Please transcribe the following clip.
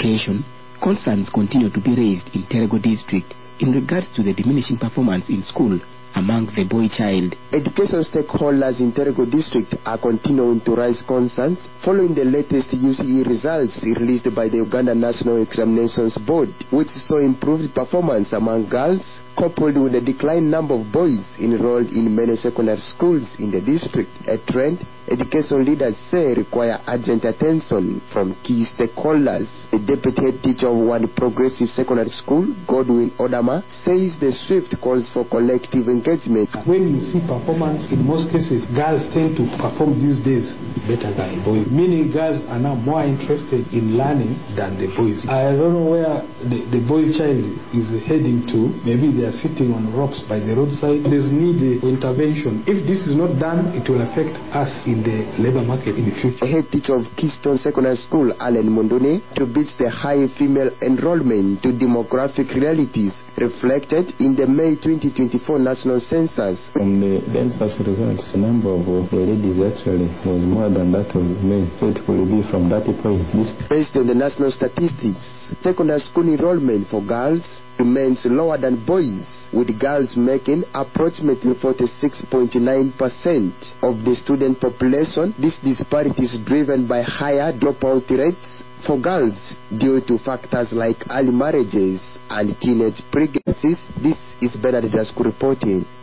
education, concerns continue to be raised in Terego district in regards to the diminishing performance in school among the boy child. Education stakeholders in Terego district are continuing to raise concerns following the latest UCE results released by the Uganda National Examinations Board, which saw improved performance among girls, coupled with a declined number of boys enrolled in many secondary schools in the district, a trend education leaders say require urgent attention from key stakeholders. The deputy head teacher of one progressive secondary school, Godwin Odama, says the SWIFT calls for collective engagement. When you see performance, in most cases, girls tend to perform these days better than boys, meaning girls are now more interested in learning than the boys. I don't know where the boy child is heading to. Maybe they are sitting on ropes by the roadside. There's need for intervention. If this is not done, it will affect us in the labor market in the future. A head teacher of Keystone Secondary School, Allen Mondone, attributes the high female enrollment to demographic realities reflected in the May 2024 national census. From the census results, the number of ladies actually was more than that of men, so it will be from that point. Based on the national statistics, secondary school enrollment for girls remains lower than boys, with girls making approximately 46.9% of the student population. This disparity is driven by higher dropout rates for girls due to factors like early marriages and teenage pregnancies. This is Bernard Dasku reporting.